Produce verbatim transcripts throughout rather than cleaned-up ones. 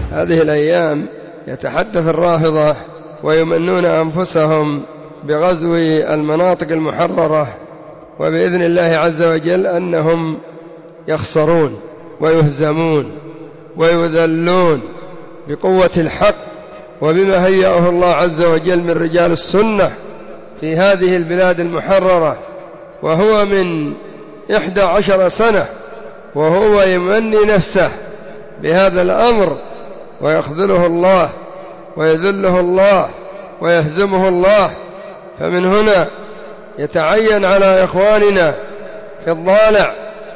هذه الأيام يتحدث الرافضة ويمنون أنفسهم بغزو المناطق المحررة، وبإذن الله عز وجل أنهم يخسرون ويهزمون ويذلون بقوة الحق وبما هيأه الله عز وجل من رجال السنة في هذه البلاد المحررة. وهو من إحدى عشر سنة وهو يمني نفسه بهذا الأمر، ويخذله الله ويذله الله ويهزمه الله. فمن هنا يتعين على إخواننا في الضالع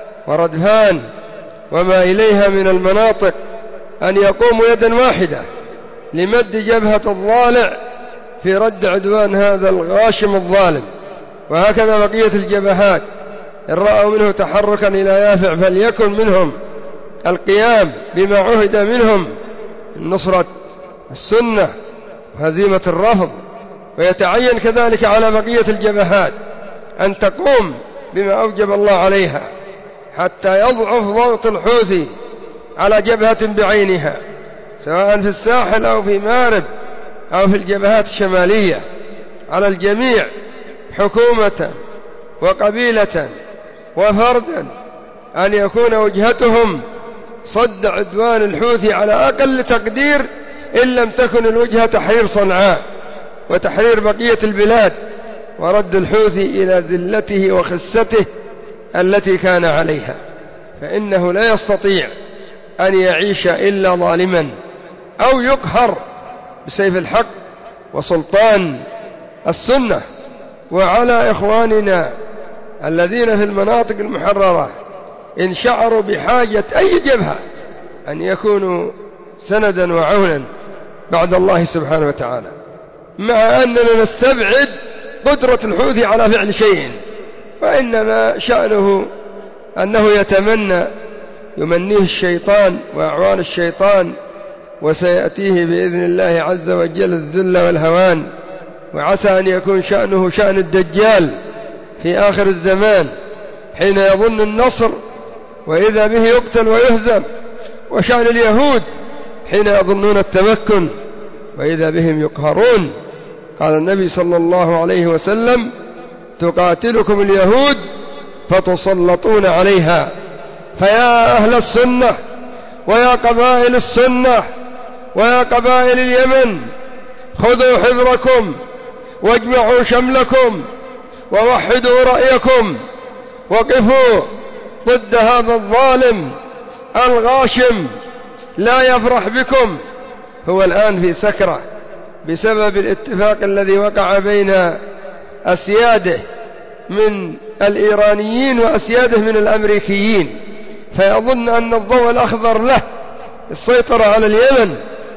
وردهان وما إليها من المناطق أن يقوموا يدا واحدة لمد جبهة الضالع في رد عدوان هذا الغاشم الظالم. وهكذا بقية الجبهات إن رأوا منه تحركا إلى يافع فليكن منهم القيام بما عهد منهم من نصرة السنة وهزيمة الرفض. ويتعين كذلك على بقية الجبهات أن تقوم بما أوجب الله عليها حتى يضعف ضغط الحوثي على جبهة بعينها، سواء في الساحل أو في مارب أو في الجبهات الشمالية. على الجميع حكومة وقبيلة وفردا أن يكون وجهتهم صد عدوان الحوثي على أقل تقدير، إن لم تكن الوجهة تحرير صنعاء وتحرير بقية البلاد ورد الحوثي إلى ذلته وخسته التي كان عليها. فإنه لا يستطيع أن يعيش إلا ظالما أو يقهر بسيف الحق وسلطان السنة. وعلى إخواننا الذين في المناطق المحررة إن شعروا بحاجة أي جبهة أن يكونوا سندا وعونا بعد الله سبحانه وتعالى، مع أننا نستبعد قدرة الحوثي على فعل شيء، وإنما شأنه أنه يتمنى يمنيه الشيطان وأعوان الشيطان، وسيأتيه بإذن الله عز وجل الذل والهوان. وعسى أن يكون شأنه شأن الدجال في آخر الزمان حين يظن النصر وإذا به يقتل ويهزم، وشأن اليهود حين يظنون التمكن وإذا بهم يقهرون. قال النبي صلى الله عليه وسلم: تقاتلكم اليهود فتسلطون عليها. فيا أهل السنة ويا قبائل السنة ويا قبائل اليمن، خذوا حذركم واجمعوا شملكم ووحدوا رأيكم، وقفوا ضد هذا الظالم الغاشم لا يفرح بكم. هو الآن في سكرة بسبب الاتفاق الذي وقع بين أسياده من الإيرانيين وأسياده من الأمريكيين، فيظن أن الضوء الأخضر له السيطرة على اليمن.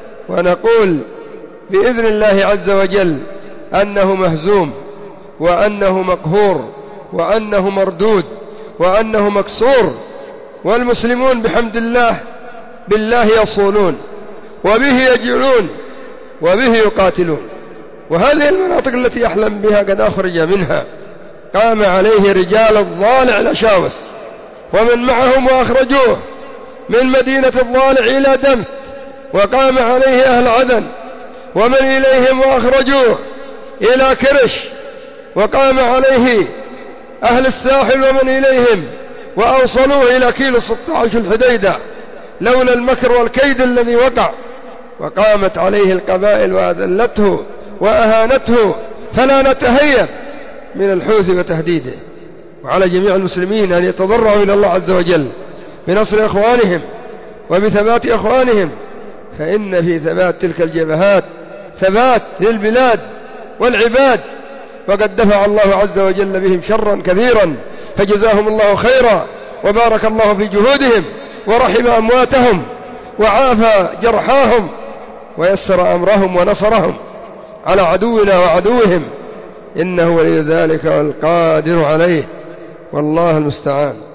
ونقول بإذن الله عز وجل أنه مهزوم وأنه مقهور وأنه مردود وأنه مكسور، والمسلمون بحمد الله بالله يصولون وبه يجعلون وبه يقاتلون. وهذه المناطق التي يحلم بها قد أخرج منها، قام عليه رجال الضالع الأشاوس ومن معهم وأخرجوه من مدينة الضالع إلى دمت، وقام عليه أهل عدن ومن إليهم وأخرجوه إلى كرش، وقام عليه أهل الساحل ومن إليهم وأوصلوه إلى كيلو ستة عشر الحديدة لولا المكر والكيد الذي وقع. وقامت عليه القبائل وأذلته وأهانته، فلا نتهيأ من الحوثي وتهديده. وعلى جميع المسلمين أن يتضرعوا إلى الله عز وجل بنصر إخوانهم وبثبات إخوانهم، فإن في ثبات تلك الجبهات ثبات للبلاد والعباد، وقد دفع الله عز وجل بهم شرا كثيرا، فجزاهم الله خيرا وبارك الله في جهودهم ورحم أمواتهم وعافى جرحاهم ويسر أمرهم ونصرهم على عدونا وعدوهم، إنه ولي ذلك والقادر عليه، والله المستعان.